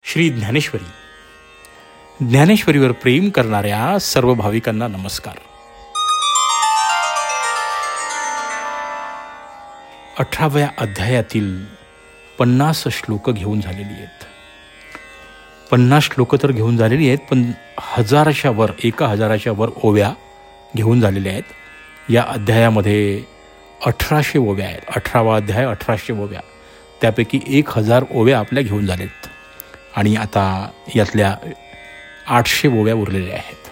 श्री ज्ञानेश्वरी. ज्ञानेश्वरीवर प्रेम करणाऱ्या सर्व भाविकांना नमस्कार. 18व्या अध्यायातील 50 श्लोक घेऊन झालेली आहेत. 50 श्लोक तर घेऊन झालेली आहेत, पण 1000च्या वर ओव्या घेऊन झालेल्या आहेत. या अध्यायामध्ये 1800 ओव्या आहेत. 18वा अध्याय 1800 ओव्या, त्यापैकी 1000 ओव्या आपल्या घेऊन झालेत आणि आता यातल्या 800 ओव्या उरलेल्या आहेत.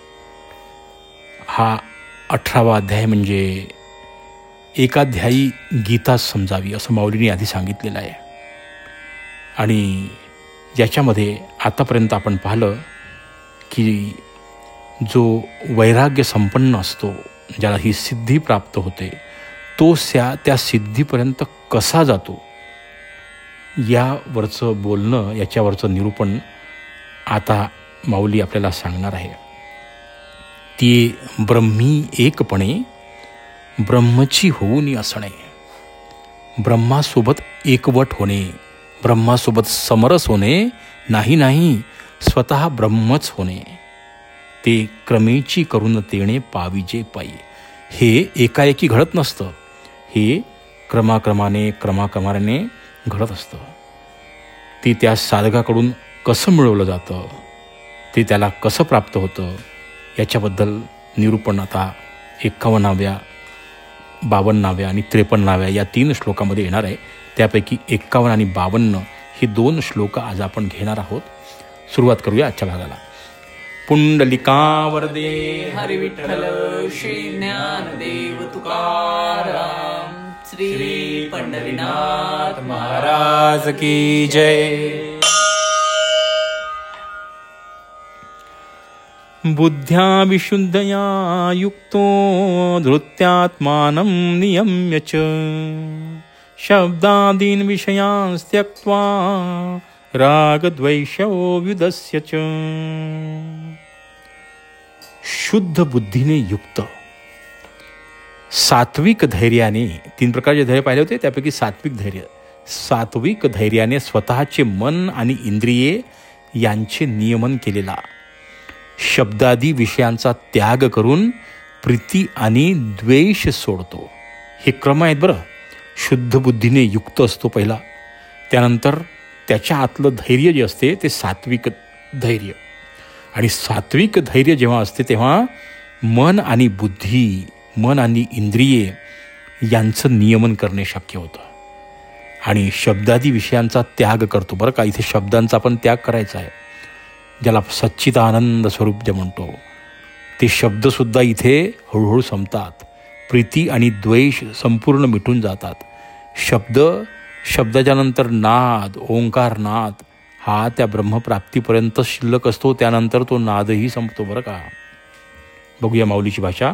हा 18वा अध्याय म्हणजे एकाध्यायी गीता समजावी असं माऊलींनी आधी सांगितलेलं आहे. आणि याच्यामध्ये आतापर्यंत आपण पाहिलं की जो वैराग्य संपन्न असतो, ज्याला ही सिद्धी प्राप्त होते, तो त्या सिद्धीपर्यंत कसा जातो यावरचं बोलणं, याच्यावरचं निरूपण आता माऊली आपल्याला सांगणार आहे. ती ब्रह्मी एकपणे ब्रह्मची होऊनी असणे, ब्रह्मासोबत एकवट होणे, ब्रह्मासोबत समरस होणे, नाही स्वतः ब्रह्मच होणे, ते क्रमेची करून तेणे पाविजे पायी. हे एकाएकी घडत नसतं, हे क्रमाक्रमाने घडत असतं. ते त्या साधकाकडून कसं मिळवलं जातं, ते त्याला कसं प्राप्त होतं, याच्याबद्दल निरूपण आता 51व्या, 52व्या आणि 53व्या या 3 श्लोकामध्ये येणार आहे. त्यापैकी 51 आणि 52 हे 2 श्लोक आज आपण घेणार आहोत. सुरुवात करूया आजच्या भागाला. पुंडलिका वरदे हरी विठ्ठल श्री ज्ञानदेव तुकाराम श्री पंढरीनाथ महाराज की जय. बुद्ध्या विशुद्धया युक्तो धृत्यात्मानं नियम्य च शब्दादीन विषयान् त्यक्त्वा रागद्वेषौ व्युदस्य च. शुद्ध बुद्धीने युक्त, सात्विक धैर्याने, 3 प्रकारचे धैर्य पाहिले होते, त्यापैकी सात्विक धैर्य, सात्विक धैर्याने स्वतःचे मन आणि इंद्रिये यांचे नियमन केलेला, शब्दादी विषयांचा त्याग करून प्रीती आणि द्वेष सोडतो. हे क्रम आहेत बरं. शुद्ध बुद्धीने युक्त असतो पहिला, त्यानंतर त्याच्या आतलं धैर्य जे असते ते सात्विक धैर्य, आणि सात्विक धैर्य जेव्हा असते तेव्हा मन आणि बुद्धी, मन आणि इंद्रिये यांचं नियमन करणे शक्य होतं. आणि शब्दादी विषयांचा त्याग करतो बरं का. इथे शब्दांचा पण त्याग करायचा आहे, ज्याला सच्चिदानंद स्वरूप जे म्हणतो, ते शब्दसुद्धा इथे हळूहळू संपतात. प्रीती आणि द्वेष संपूर्ण मिटून जातात. शब्दाच्या नंतर नाद, ओंकार नाद हा त्या ब्रह्मप्राप्तीपर्यंत शिल्लक असतो, त्यानंतर तो नादही संपतो बरं का. बघूया माऊलीची भाषा.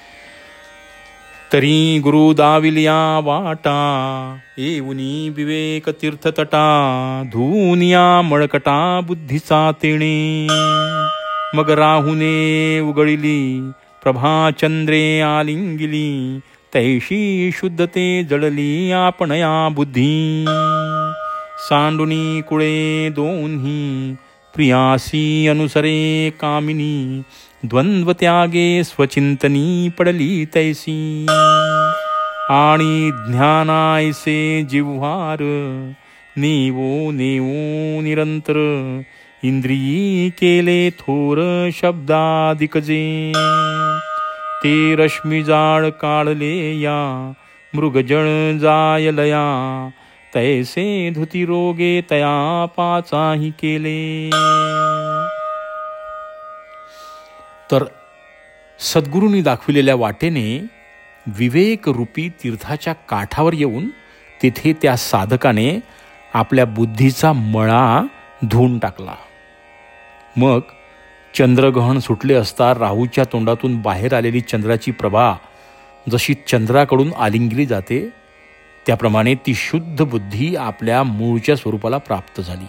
तरी गुरु दाविलिया वाटा येऊनी विवेक तीर्थतटा धुनिया मळकटा बुद्धीचा तेणे मग राहुने उगळिली प्रभाचंद्रे आलिंगिली तैशी शुद्धते जळली आपणया बुद्धी सांडुनी कुळे दोन्ही प्रियासी अनुसरे कामिनी द्वंद्व त्यागे स्वचिंतनी पडली तैसी आणि ज्ञानायसे जिव्हार नेवो निरंतर इंद्रियी केले थोर शब्दादिकजे ते रश्मी जाळ काढले या मृगजळ जायलया तैसे धुती रोगे तया पाचाही केले. तर सद्गुरूंनी दाखविलेल्या वाटेने विवेक रूपी तीर्थाच्या काठावर येऊन तिथे त्या साधकाने आपल्या बुद्धीचा मळा धुवून टाकला. मग चंद्रग्रहण सुटले असता राहूच्या तोंडातून बाहेर आलेली चंद्राची प्रभा जशी चंद्राकडून आलिंगली जाते, त्याप्रमाणे ती शुद्ध बुद्धी आपल्या मूळच्या स्वरूपाला प्राप्त झाली.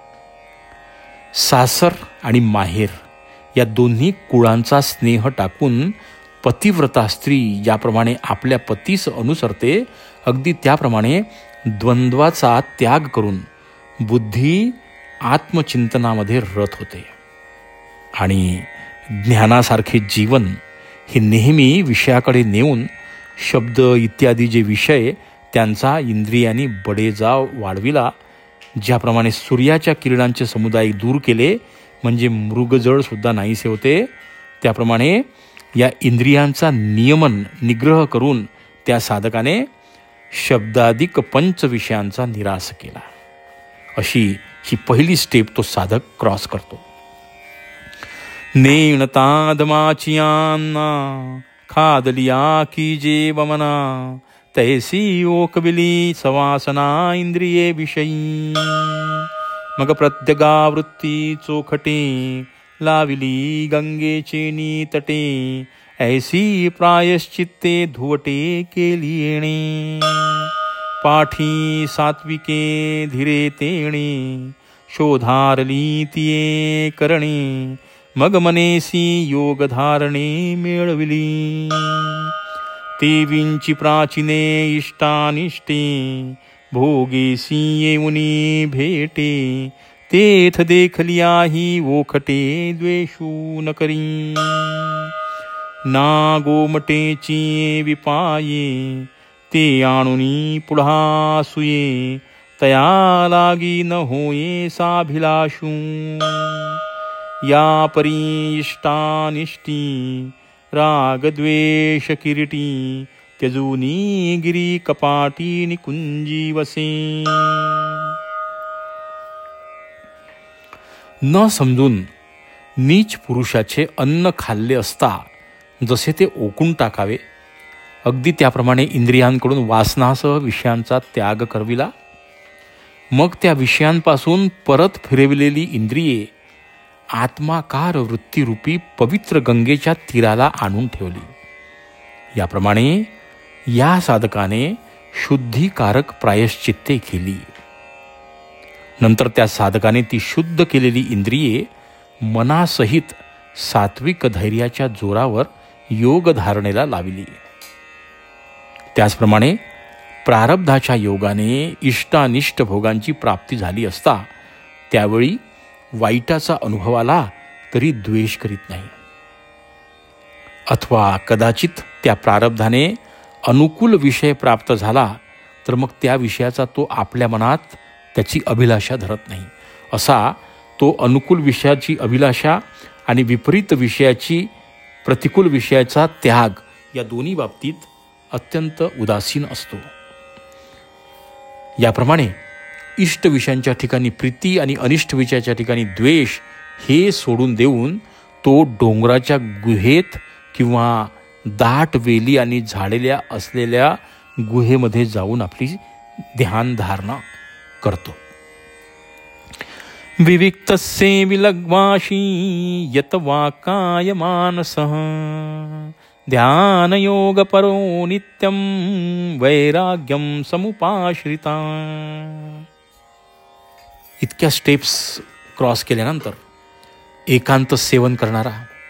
सासर आणि माहेर या दोन्ही कुळांचा स्नेह टाकून पतिव्रता स्त्री ज्याप्रमाणे आपल्या पतीस अनुसरते, अगदी त्याप्रमाणे द्वंद्वाचा त्याग करून बुद्धी आत्मचिंतनामध्ये रत होते आणि ज्ञानासारखे जीवन हे नेहमी विषयाकडे नेऊन शब्द इत्यादी जे विषय त्यांचा इंद्रियांनी बडेजाव वाढविला. ज्याप्रमाणे सूर्याच्या किरणांचे समुदाय दूर केले म्हणजे मृगजळसुद्धा नाहीसे होते, त्याप्रमाणे या इंद्रियांचा निग्रह करून त्या साधकाने शब्दाधिक पंचविषयांचा निराश केला. अशी ही पहिली स्टेप तो साधक क्रॉस करतो. नेणतादमाचियांना खादलिया की जे वमना तैसी ओकबिली सवासना इंद्रिये विषयी मग प्रत्यगावृत्ती चोखटे लाविली गंगेचे नीतटे ऐसी प्रायश्चित्ते धुवटे केली येणे पाठी सात्विके धीरे तेणे शोधारली तिये करणे मग मनेसी योग धारणे मिळविली देवींची प्राचीने इष्टानिष्टे भोगेसी येऊनी भेटे तेथ देखलियाही ओखटे द्वेषू न करी ना गोमटेची विपाये ते आणुनी पुढा सुये तया लागी न होये साभिलाषू या परी इष्टानिष्टी रागद्वेष किरीटी त्यजूनी गिरी कपाटी निकुंजी वसे. न समजून नीच पुरुषाचे अन्न खाल्ले असता जसे ते ओकून टाकावे, अगदी त्याप्रमाणे इंद्रियांकडून वासनासह विषयांचा त्याग करविला. मग त्या विषयांपासून परत फिरविलेली इंद्रिये आत्माकार वृत्तीरूपी पवित्र गंगेच्या तीराला आणून ठेवली. याप्रमाणे या साधकाने शुद्धीकारक प्रायश्चित्ते केली. नंतर त्या साधकाने ती शुद्ध केलेली इंद्रिये मनासहित सात्विक धैर्याच्या जोरावर योग धारणेला लाविली. त्याचप्रमाणे प्रारब्धाच्या योगाने इष्टानिष्ट भोगांची प्राप्ती झाली असता त्यावेळी वाईटाचा अनुभव आला तरी द्वेष करीत नाही. अथवा कदाचित त्या प्रारब्धाने अनुकूल विषय प्राप्त झाला तर मग त्या विषयाचा तो आपल्या मनात त्याची अभिलाषा धरत नाही. असा तो अनुकूल विषयाची अभिलाषा आणि विपरीत विषयाची प्रतिकूल विषयाचा त्याग या दोन्ही बाबतीत अत्यंत उदासीन असतो. याप्रमाणे इष्ट विषयांच्या ठिकाणी प्रीती आणि अनिष्ट विषयाच्या ठिकाणी द्वेष हे सोडून देऊन तो डोंगराच्या गुहेत किंवा दाट वेली आणि झाडेल्या असलेल्या गुहेमध्ये जाऊन आपली ध्यान धारणा करतो. विविक्तस्य विलग्वाशी यत वाकाय मानसः ध्यानयोग परो नित्यं वैराग्यं समुपाश्रिता. इतक्या स्टेप्स क्रॉस केल्यानंतर एकांत सेवन करणारा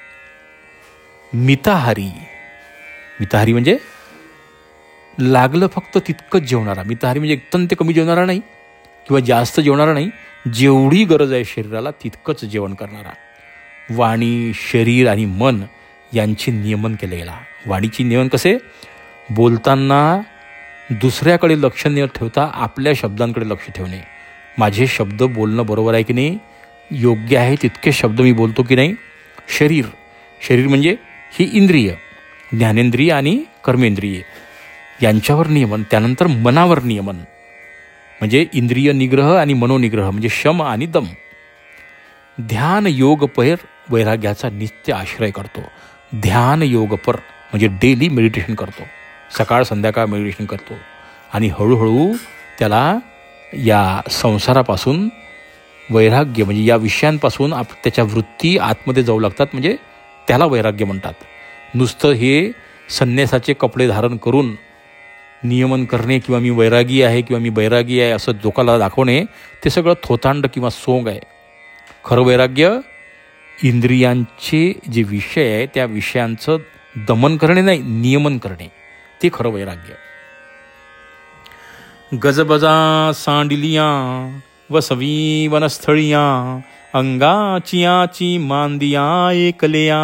मिताहारी म्हणजे लागलं फक्त तितकंच जेवणारा. मिताहारी म्हणजे अत्यंत कमी जेवणारा नाही किंवा जास्त जेवणारा नाही, जेवढी गरज आहे शरीराला तितकंच जेवण करणारा. वाणी, शरीर आणि मन यांचे नियमन केले गेला. वाणीची नियमन कसे? बोलताना दुसऱ्याकडे लक्ष न ठेवता आपल्या शब्दांकडे लक्ष ठेवणे. माझे शब्द बोलणं बरोबर आहे की नाही, योग्य आहे तितके शब्द मी बोलतो की नाही. शरीर म्हणजे ही इंद्रिय, ज्ञानेंद्रिय आणि कर्मेंद्रिय यांच्यावर नियमन. त्यानंतर मनावर नियमन म्हणजे इंद्रिय निग्रह आणि मनोनिग्रह म्हणजे शम आणि दम. ध्यान योगपर वैराग्याचा नित्य आश्रय करतो. ध्यान योगपर म्हणजे डेली मेडिटेशन करतो, सकाळ संध्याकाळ मेडिटेशन करतो आणि हळूहळू त्याला या संसारापासून वैराग्य म्हणजे या विषयांपासून त्याच्या वृत्ती आतमध्ये जाऊ लागतात, म्हणजे त्याला वैराग्य म्हणतात. नुसतं हे संन्यासाचे कपडे धारण करून नियमन करणे किंवा मी वैरागी आहे किंवा मी बैरागी आहे असं लोकांना दाखवणे ते सगळं थोतांड किंवा सोंग आहे. खरं वैराग्य इंद्रियांचे जे विषय आहे त्या विषयांचं दमन करणे नाही, नियमन करणे, ते खरं वैराग्य. गजबजा सांडिलिया वसवी वनस्थळिया अंगाचियाची मांदिया एकलया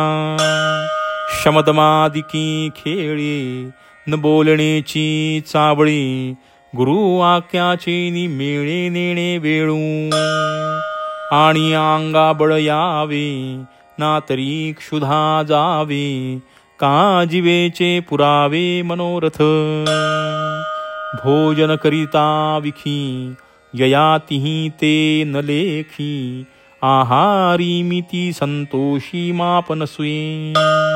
शमदमादिकी खेळी न बोलणेची चावळी गुरु आक्याचे निमेळे नेणे वेळू आणि अंगा बळ यावे ना तरी क्षुधा जावे का जीवेचे पुरावे मनोरथ भोजन करिता विखी ययातिही ते न लेखी आहारी मिती संतोषी मापनसुये.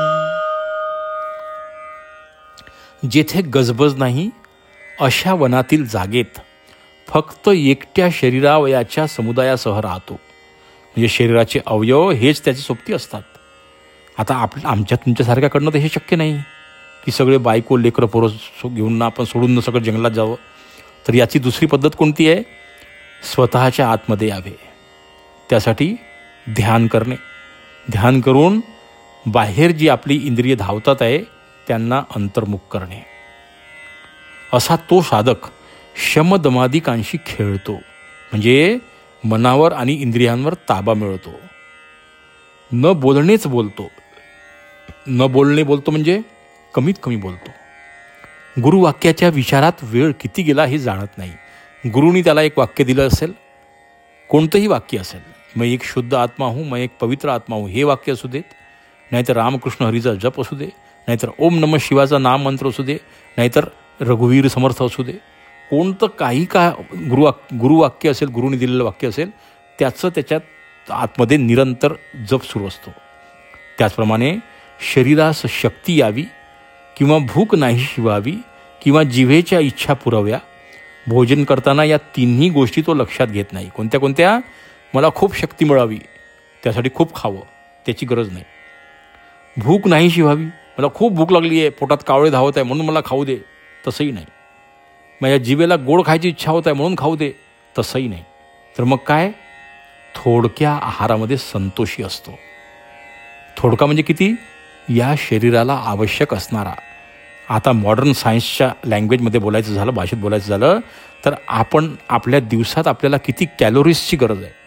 जेथे गजबज नाही अशा वनातील जागेत फक्त एकट्या शरीरावयाच्या समुदायासह राहतो. म्हणजे शरीराचे अवयव हेच त्याचे सोबती असतात. आता आमच्या तुमच्यासारख्याकडनं तर हे शक्य नाही की सगळे बायको लेकरं पोरं घेऊन आपण सोडून सगळं जंगलात जावं. तर याची दुसरी पद्धत कोणती आहे? स्वतःच्या आतमध्ये यावे. त्यासाठी ध्यान करणे. ध्यान करून बाहेर जी आपली इंद्रिय धावतात आहे त्यांना अंतर्मुख करणे. असा तो साधक शमदमादिकांशी खेळतो. म्हणजे मनावर आणि इंद्रियांवर ताबा मिळवतो. न बोलणेच बोलतो. न बोलणे बोलतो म्हणजे कमीत कमी बोलतो. गुरुवाक्याच्या विचारात वेळ किती गेला हे जाणत नाही. गुरुनी त्याला एक वाक्य दिलं असेल, कोणतंही वाक्य असेल, मैं एक शुद्ध आत्मा हूँ, मैं एक पवित्र आत्मा हूँ, हे वाक्य असू देत, नाहीतर रामकृष्ण हरीचा जप असू दे, नाहीतर ओम नमः शिवाचा नाम मंत्र असू दे, नाहीतर रघुवीर समर्थ असू दे, कोणतं काही का गुरुवाक्य असेल, गुरुनी दिलेलं वाक्य असेल, त्याचं त्याच्यात आतमध्ये निरंतर जप सुरू असतो. त्याचप्रमाणे शरीरास शक्ती यावी किंवा भूक नाहीशी व्हावी किंवा जिभेच्या इच्छा पुरव्या, भोजन करताना या तिन्ही गोष्टी तो लक्षात घेत नाही. कोणत्या कोणत्या? मला खूप शक्ती मिळावी त्यासाठी खूप खावं, त्याची गरज नाही. भूक नाहीशी व्हावी, मला खूप भूक लागली आहे, पोटात कावळे धावत आहे म्हणून मला खाऊ दे, तसंही नाही. माझ्या जिभेला गोड खायची इच्छा होत आहे म्हणून खाऊ दे, तसंही नाही. तर मग काय? थोडक्या आहारामध्ये संतोषी असतो. थोडका म्हणजे किती? या शरीराला आवश्यक असणारा. आता मॉडर्न सायन्सच्या लँग्वेजमध्ये बोलायचं झालं, भाषेत बोलायचं झालं तर आपण आपल्या दिवसात आपल्याला किती कॅलोरीजची गरज आहे.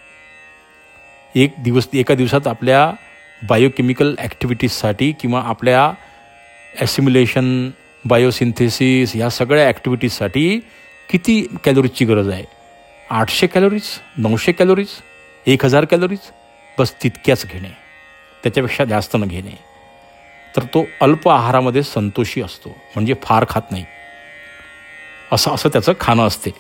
एका दिवसात आपल्या बायोकेमिकल ॲक्टिव्हिटीजसाठी किंवा आपल्या ॲसिम्युलेशन, बायोसिंथेसिस ह्या सगळ्या ॲक्टिव्हिटीजसाठी किती कॅलोरीजची गरज आहे? 800 कॅलोरीज, 900 कॅलोरीज, 1000 कॅलोरीज, बस तितक्याच घेणे, त्याच्यापेक्षा जास्त न घेणे. तर तो अल्प आहारामध्ये संतोषी असतो. म्हणजे फार खात नाही, असं त्याचं खाणं असते.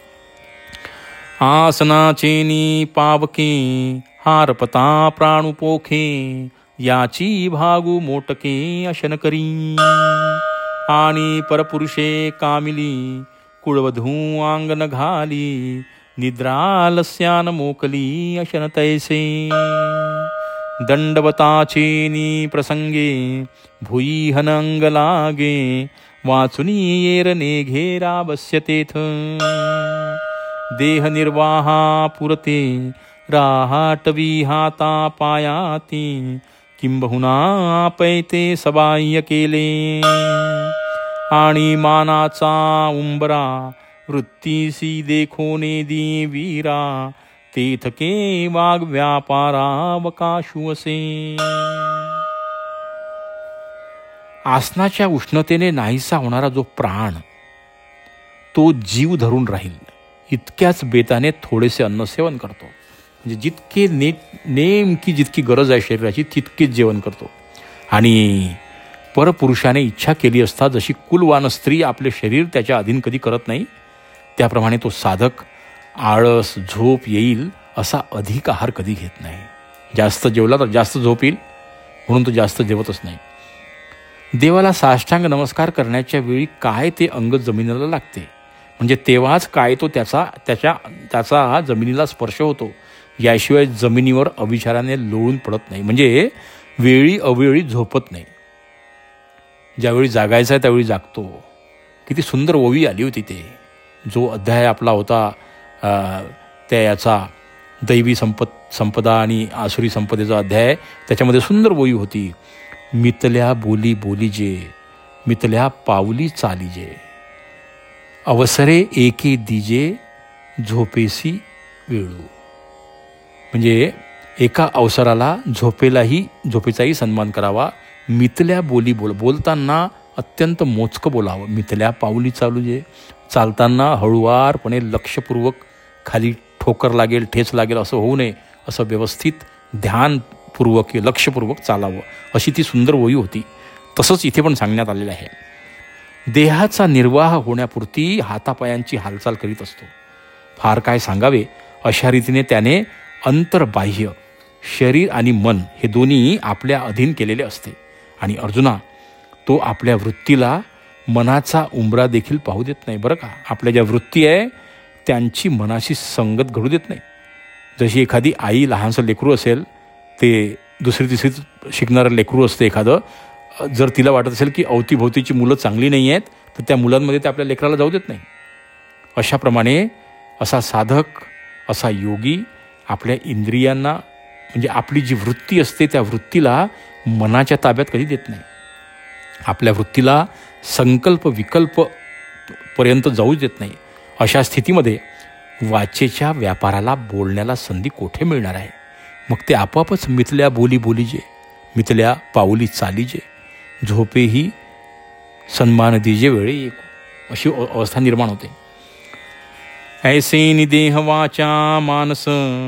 आसनाचेनी पावके हारपता प्राणुपोखे याची भागू मोटके अशन करी आणि परपुरुषे कामिली कुळवधू अंगन घाली निद्रालस्यान मोकली अशन तैसे दंडवताचेनी प्रसंगे भुई हनंग लागे वाचुनी येर नेघेरा बस्यतेथ देह निर्वाहा पुरते राहाटवी हाता पायाती किंबहुना पैते सबाह्य केले आणि मानाचा उंबरा वृत्तीसी देखोने दी वीरा तेथके वाग व्यापारावकाशु असे. आसनाच्या उष्णतेने नाहीसा होणारा जो प्राण तो जीव धरून राहील इतक्याच बेताने थोडेसे अन्न सेवन करतो. म्हणजे जितके नेमकी जितकी गरज आहे शरीराची तितकीच जेवण करतो. आणि परपुरुषाने इच्छा केली असता जशी कुलवान स्त्री आपले शरीर त्याच्या अधीन कधी करत नाही, त्याप्रमाणे तो साधक आळस, झोप येईल असा अधिक आहार कधी घेत नाही. जास्त जेवला तर जास्त झोप येईल म्हणून तो जास्त जेवतच नाही. देवाला साष्टांग नमस्कार करण्याच्या वेळी काय ते अंग जमिनीला लागते, म्हणजे तेव्हाच काय तो त्याचा जमिनीला स्पर्श होतो. याशिवाय जमिनीवर अविचाराने लोळून पडत नाही, म्हणजे वेळी अवेळी झोपत नाही. ज्यावेळी जागायचं आहे त्यावेळी जागतो. किती सुंदर ओवी आली होती ते. जो अध्याय आपला होता त्या याचा दैवी संपदा आणि आसुरी संपदेचा अध्याय, त्याच्यामध्ये सुंदर ओवी होती. मितल्या बोली बोलीजे, मितल्या पावली चालीजे, अवसरे एके दिजे, झोपेसी वेळू. म्हणजे एका अवसराला झोपेचाही सन्मान करावा. मितल्या बोली बोलताना अत्यंत मोजकं बोलावं. मितल्या पाऊली चालताना हळुवारपणे लक्षपूर्वक खाली ठोकर लागेल, ठेच लागेल असं होऊ नये. असं व्यवस्थित ध्यानपूर्वक लक्षपूर्वक चालावं, अशी ती सुंदर ओवी होती. तसंच इथे पण सांगण्यात आलेलं आहे. देहाचा निर्वाह होण्यापुरती हातापायांची हालचाल करीत असतो. फार काय सांगावे अशा रीतीने त्याने अंतर्बाह्य शरीर आणि मन हे दोन्ही आपल्या अधीन केलेले असते. आणि अर्जुना, तो आपल्या वृत्तीला मनाचा उंबरा देखील पाहू देत नाही बरं का. आपल्या ज्या वृत्ती आहे त्यांची मनाशी संगत घडू देत नाही. जशी एखादी आई लहानसं लेकरू असेल, ते दुसरी तिसरीत शिकणारं लेकरू असतं एखादं, जर तिला वाटत असेल की अवतीभोवतीची मुलं चांगली नाही आहेत तर त्या मुलांमध्ये ते आपल्या लेकराला जाऊ देत नाही. अशाप्रमाणे असा साधक, असा योगी आपल्या इंद्रियांना, म्हणजे आपली जी वृत्ती असते त्या वृत्तीला मनाच्या ताब्यात कधी देत नाही. आपल्या वृत्तीला संकल्प विकल्प पर्यंत जाऊच देत नाही. अशा स्थितीमध्ये वाचेच्या व्यापाराला, बोलण्याला संधी कोठे मिळणार आहे. मग ते आपोआपच मितल्या बोलीजे, मितल्या पाऊली चालीजे, झोपेही सन्मान दीजे वेळी एक, अशी अवस्था निर्माण होते. ऐसे निदेह वाचा मानस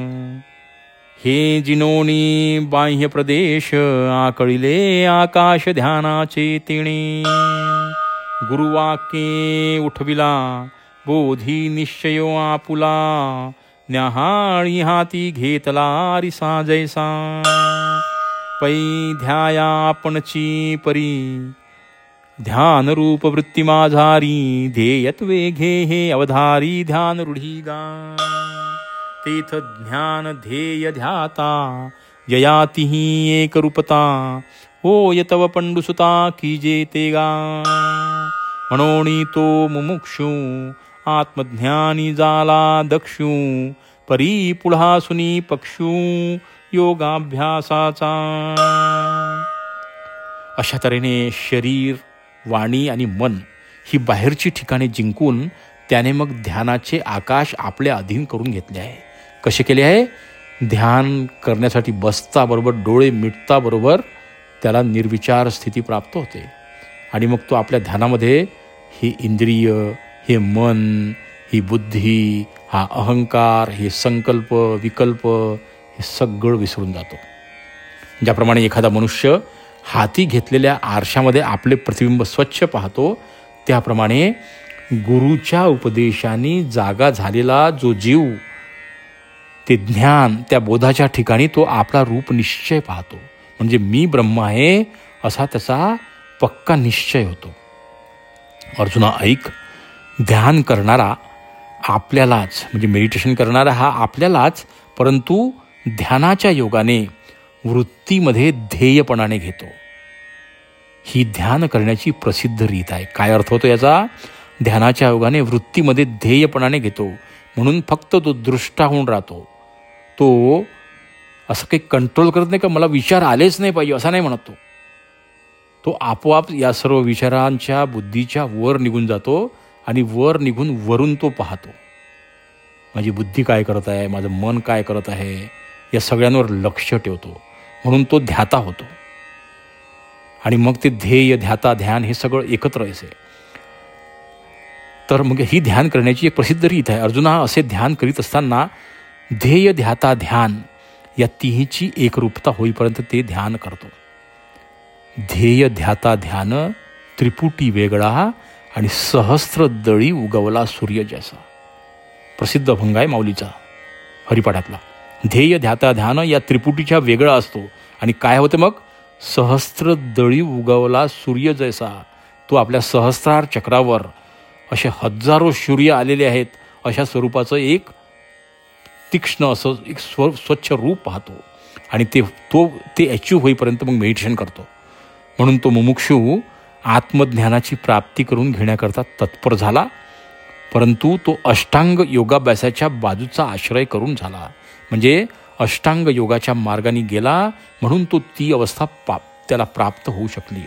हे जिनोनी बाह्य प्रदेश, आकळिले आकाश ध्यानाचे तिणे, गुरुवाक्ये उठविला बोधी निश्चयो आपुला, न्याहाळी हाती घेतला रिसा जैसा, पै ध्याया आपणची परी, ध्यान रूप वृत्ती माझारी, ध्येयत्वे घे हे अवधारी, ध्यान रूढी गा, तेथ ज्ञान ध्येय ध्याता, ययातिही एक रूपता, होय तव पंडुसुता कीजे ते गा, म्हणोनी तो मुमुक्षू आत्मज्ञानी जाला दक्षू, परी पुढासुनी पक्षू योगाभ्यासाचा. अशा तऱ्हेने शरीर, वाणी आणि मन ही बाहेरची ठिकाणे जिंकून त्याने मग ध्यानाचे आकाश आपल्या अधीन करून घेतले आहे. कसे केले आहे? ध्यान करण्यासाठी बसता बरोबर, डोळे मिटता बरोबर त्याला निर्विचार स्थिती प्राप्त होते. आणि मग तो आपल्या ध्यानामध्ये ही इंद्रिय, हे मन, ही बुद्धी, हा अहंकार, हे संकल्प विकल्प, हे सगळं विसरून जातो. ज्याप्रमाणे एखादा मनुष्य हाती घेतलेल्या आरशामध्ये आपले प्रतिबिंब स्वच्छ पाहतो, त्याप्रमाणे गुरुच्या उपदेशाने जागा झालेला जो जीव, ते ज्ञान, त्या बोधाच्या ठिकाणी तो आपला रूप निश्चय पाहतो. म्हणजे मी ब्रह्म आहे असा त्याचा पक्का निश्चय होतो. अर्जुना ऐक, ध्यान करणारा आपल्यालाच, म्हणजे मेडिटेशन करणारा हा आपल्यालाच, परंतु ध्यानाच्या योगाने वृत्तीमध्ये ध्येयपणाने घेतो. ही ध्यान करण्याची प्रसिद्ध रीत आहे. काय अर्थ होतो याचा? ध्यानाच्या योगाने वृत्तीमध्ये ध्येयपणाने घेतो, म्हणून फक्त तो दृष्टा होऊन राहतो. तो असं काही कंट्रोल करत नाही का मला विचार आलेच नाही पाहिजे असा नाही म्हणत. तो आपोआप या सर्व विचारांच्या बुद्धीच्या वर निघून जातो आणि वर निघून वरून तो पाहतो. माझी बुद्धी काय करत आहे, माझं मन काय करत आहे, या सगळ्यांवर लक्ष ठेवतो. म्हणून तो ध्याता होतो. आणि मग ते ध्येय, ध्याता, ध्यान हे सगळं एकत्र असे. तर मग ही ध्यान करण्याची एक प्रसिद्ध रीत आहे. अर्जुना असे ध्यान करीत असताना ध्येय, ध्याता, ध्यान या तिन्हीची एकरूपता होईपर्यंत ते ध्यान करतो. ध्येय, ध्याता, ध्यान त्रिपुटी वेगळा आणि सहस्त्र दळी उगवला सूर्य जैसा. प्रसिद्ध अभंग आहे माऊलीचा हरिपाठातला. ध्येय, ध्याता, ध्यान या त्रिपुटीच्या वेगळा असतो. आणि काय होते मग? सहस्त्र दळी उगवला सूर्य जैसा. तो आपल्या सहस्रार चक्रावर असे हजारो सूर्य आलेले आहेत अशा स्वरूपाचं एक तीक्ष्ण असं एक स्वच्छ रूप पाहतो. आणि ते अचीव होईपर्यंत मग मेडिटेशन करतो. म्हणून तो मुमुक्षू आत्मज्ञानाची प्राप्ती करून घेण्याकरता तत्पर झाला, परंतु तो अष्टांग योगाभ्यासाच्या बाजूचा आश्रय करून झाला. म्हणजे अष्टांग योगाच्या मार्गाने गेला, म्हणून तो ती अवस्था त्याला प्राप्त होऊ शकली.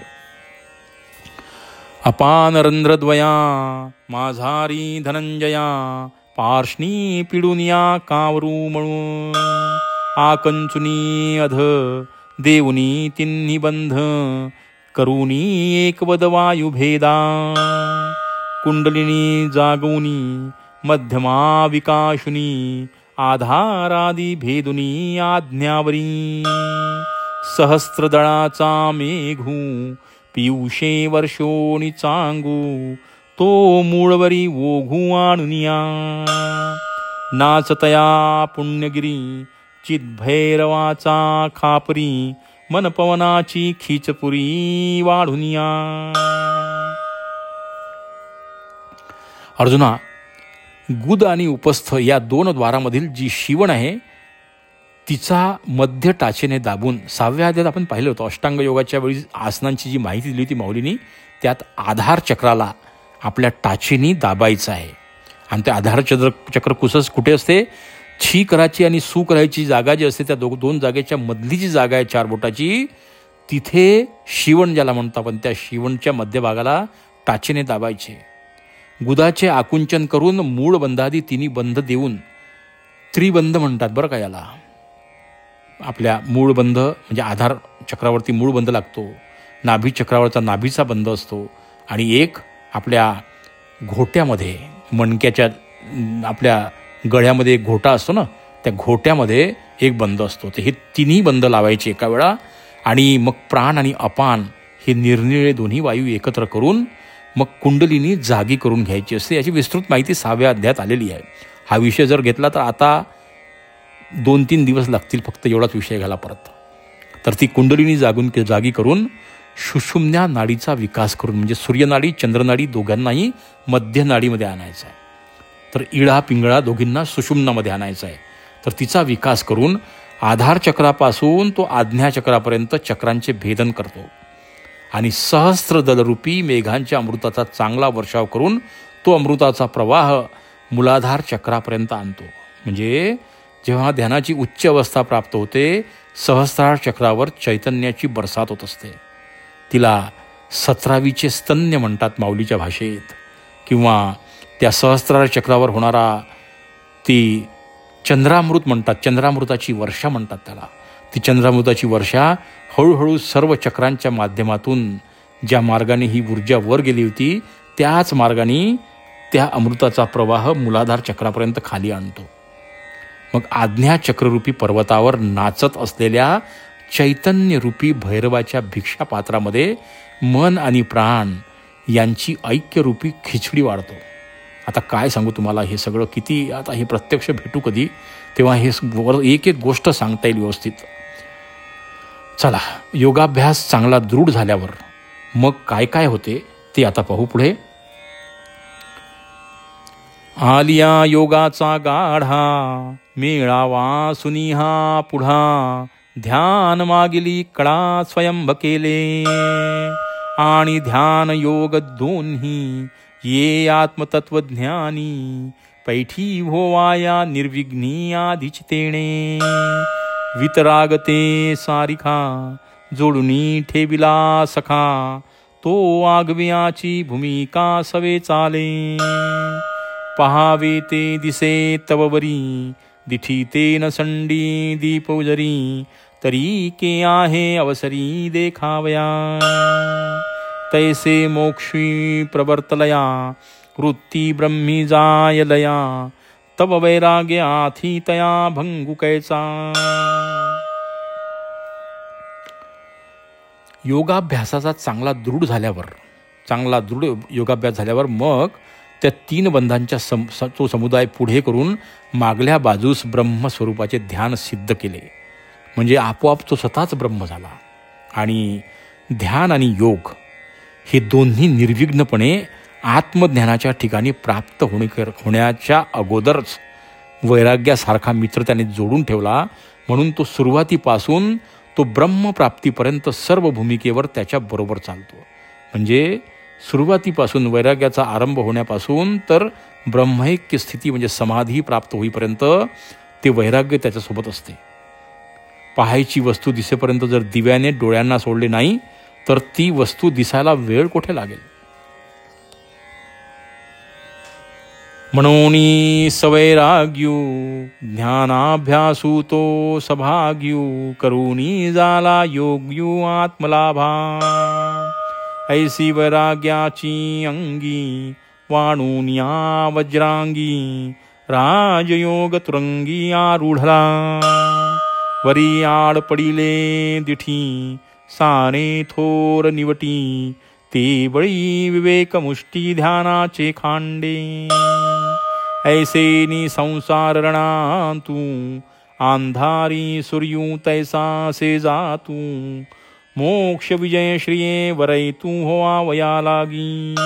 अपान रंध्रद्वया माझारी धनंजया, पार्ष्णी पिडुनिया कावरू म्हणून आकंचुनी अध देऊनी तिन्ही बंध करूनी एक वदवायु भेदा कुंडलिनी जागवनी मध्यमा विकाशुनी आधारादी भेदुनी आज्ञावरी सहस्त्रदळाचा मेघू पियुषे वर्षोनी चांगू तो मूळवरी ओघू आणुनिया नाचतया पुण्यगिरी चिद्भैरवाचा खापरी मनपवनाची खीचपुरी वाढुनिया. अर्जुना, गुद आणि उपस्थ या दोन द्वारामधील जी शिवण आहे तिचा मध्य टाचेने दाबून 6व्या अध्यायात आपण पाहिलं होतं. अष्टांग योगाच्या वेळी आसनांची जी माहिती दिली होती माऊलींनी, त्यात आधार चक्राला आपल्या टाचेनी दाबायचं आहे. आणि ते आधार चक्र कुठे असते? छी कराची आणि सू करायची जागा जी असते त्या दोन जागेच्या मधली जी जागा आहे 4 बोटाची, तिथे शिवण ज्याला म्हणतो आपण, त्या शिवणच्या मध्यभागाला टाचेने दाबायचे. गुदाचे आकुंचन करून मूळ बंधादी तिन्ही बंध देऊन, त्रिबंध म्हणतात बरं का याला. आपल्या मूळ बंध म्हणजे आधार चक्रावरती मूळ बंध लागतो, नाभी चक्रावरचा नाभीचा बंध असतो, आणि एक आपल्या घोट्यामध्ये मणक्याच्या आपल्या गळ्यामध्ये एक घोटा असतो ना, त्या घोट्यामध्ये एक बंध असतो. तर हे तिन्ही बंध लावायचे एका वेळा. आणि मग प्राण आणि अपान हे निरनिळे दोन्ही वायू एकत्र करून मग कुंडलिनी जागी करून घ्यायची असते. याची विस्तृत माहिती 6व्या अध्यायात आलेली आहे. हा विषय जर घेतला तर आता 2-3 दिवस लागतील फक्त एवढाच विषय घ्यायला परत. तर ती कुंडलिनी जागी करून सुषुम्ना नाडीचा विकास करून, म्हणजे सूर्यनाडी चंद्रनाडी दोघांनाही मध्य नाडीमध्ये आणायचा आहे. तर इळा पिंगळा दोघींना सुषुम्नामध्ये आणायचा आहे. तर तिचा विकास करून आधार चक्रापासून तो आज्ञा चक्रापर्यंत चक्रांचे भेदन करतो आणि सहस्त्रदलरूपी मेघांच्या अमृताचा चांगला वर्षाव करून तो अमृताचा प्रवाह मूलाधार चक्रापर्यंत आणतो. म्हणजे जेव्हा ध्यानाची उच्च अवस्था प्राप्त होते, सहस्रार चक्रावर चैतन्याची बरसात होत असते. तिला 17वीचे स्तन्य म्हणतात माऊलीच्या भाषेत, किंवा त्या सहस्रार चक्रावर होणारा ती चंद्रामृत म्हणतात, चंद्रामृताची वर्षा म्हणतात त्याला. ती चंद्रामृताची वर्षा हळूहळू सर्व चक्रांच्या माध्यमातून ज्या मार्गाने ही ऊर्जा वर गेली होती त्याच मार्गाने त्या अमृताचा प्रवाह मूलाधार चक्रापर्यंत खाली आणतो. मग आज्ञा चक्ररूपी पर्वतावर नाचत असलेल्या चैतन्यरूपी भैरवाच्या भिक्षापात्रामध्ये मन आणि प्राण यांची ऐक्यरूपी खिचडी वाढतो. आता काय सांगू तुम्हाला, हे सगळं किती, आता हे प्रत्यक्ष भेटू कधी तेव्हा हे एक एक गोष्ट सांगता येईल व्यवस्थित. चला, योगाभ्यास चांगला दृढ झाल्यावर मग काय काय होते ते आता पाहू पुढे. आलिया योगाचा गाढा मेळावा सुनिहा पुढा ध्यान मागिली कळा स्वयंभ केले आणि ध्यान योग दोन्ही ये आत्मतत्वज्ञानी पैठी होवाया निर्विघ्नी आधिचितेणे वितरागते सारिखा जोडुनी ठेविला सखा तो आगव्याची भूमिका सवे चाले पहावे ते दिसे तववरी दिठी ते न संडी दीपौजरी तरी के आहे अवसरी देखावया तैसे मोक्षी प्रवर्तलया वृत्ती ब्रह्मी जायलया तव वैराग्य आथी तया भंगुकैचा. योगाभ्यासाचा चांगला दृढ योगाभ्यास झाल्यावर मग त्या 3 बंधांच्या तो समुदाय पुढे करून मागल्या बाजूस ब्रह्मस्वरूपाचे ध्यान सिद्ध केले. म्हणजे आपोआप तो स्वतःच ब्रह्म झाला. आणि ध्यान आणि योग हे दोन्ही निर्विघ्नपणे आत्मज्ञानाच्या ठिकाणी प्राप्त होण्याच्या अगोदरच वैराग्यासारखा मित्र त्याने जोडून ठेवला. म्हणून तो सुरुवातीपासून तो ब्रह्मप्राप्तीपर्यंत सर्व भूमिकेवर त्याच्याबरोबर चालतो. म्हणजे सुरुवातीपासून वैराग्याचा आरंभ होण्यापासून तर ब्रह्मैक्य स्थिती म्हणजे समाधी प्राप्त होईपर्यंत ते वैराग्य त्याच्यासोबत असते. पाहायची वस्तू दिसेपर्यंत जर दिव्याने डोळ्यांना सोडले नाही तर ती वस्तू दिसायला वेळ कुठे लागेल. म्हणून सवैराग्यू ज्ञानाभ्यासू तो सभाग्यू करुणी जाला योग्यू आत्मलाभा. ऐसी वैराग्याची अंगी वाणून या वज्रांगी राजयोग तुरंगी आरूढला. वरी आड पडिले दिठी साने थोर निवटी ते बळी विवेक मुष्टी ध्यानाचे खांडे. ऐसे नि संसार रणातू अंधारी सूर्यू तैसा से जातू. मोक्ष विजय श्रिये वरै तू होवा वया लागी.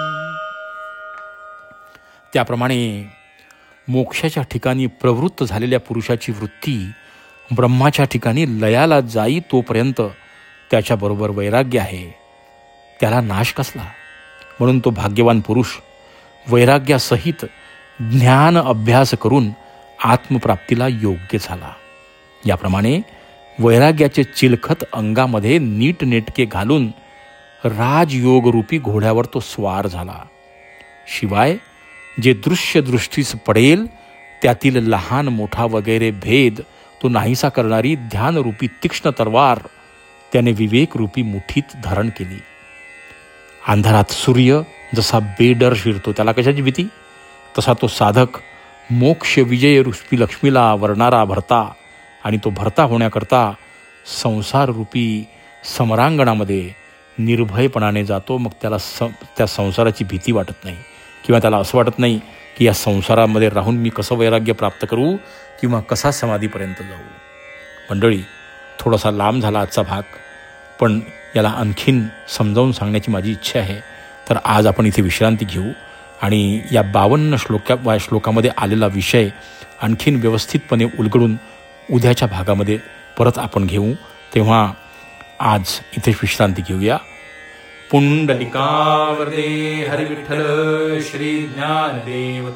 त्याप्रमाणे मोक्षाच्या ठिकाणी प्रवृत्त झालेल्या पुरुषाची वृत्ती ब्रह्माच्या ठिकाणी लयाला जाई तोपर्यंत त्याच्याबरोबर वैराग्य आहे. त्याला नाश कसला. म्हणून तो भाग्यवान पुरुष वैराग्यासहित ज्ञान अभ्यास करून आत्मप्राप्तीला योग्य झाला. याप्रमाणे वैराग्याचे चिलखत अंगामध्ये नीटनेटके घालून राजयोगरूपी घोड्यावर तो स्वार झाला. शिवाय जे दृश्य दृष्टीस पडेल त्यातील लहान मोठा वगैरे भेद तो नाहीसा करणारी ध्यानरूपी तीक्ष्ण तरवार त्याने विवेकरूपी मुठीत धारण केली. अंधारात सूर्य जसा बेडर शिरतो त्याला कशाची भीती, तसा तो साधक मोक्ष विजय रूपी लक्ष्मीला वरणारा भरता आणि तो भरता होण्याकरता संसाररूपी समरांगणामध्ये निर्भयपणाने जातो. मग त्याला त्या संसाराची भीती वाटत नाही किंवा त्याला असं वाटत नाही की या संसारामध्ये राहून मी कसं वैराग्य प्राप्त करू किंवा कसा समाधीपर्यंत जाऊ. मंडळी, थोडासा लांब झाला आजचा भाग, पण याला आणखीन समजावून सांगण्याची माझी इच्छा आहे. तर आज आपण इथे विश्रांती घेऊ आणि या 52 श्लोकामध्ये आलेला विषय आणखीन व्यवस्थितपणे उलगडून उद्याच्या भागामध्ये परत आपण घेऊ. तेव्हा आज इथे विश्रांती घेऊया. पुंडलिकावरदे हरी विठ्ठल श्री ज्ञानदेव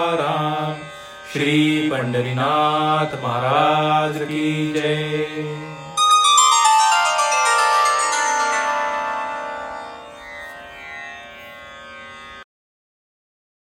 तुकाराम. श्री पंढरीनाथ महाराज की जय.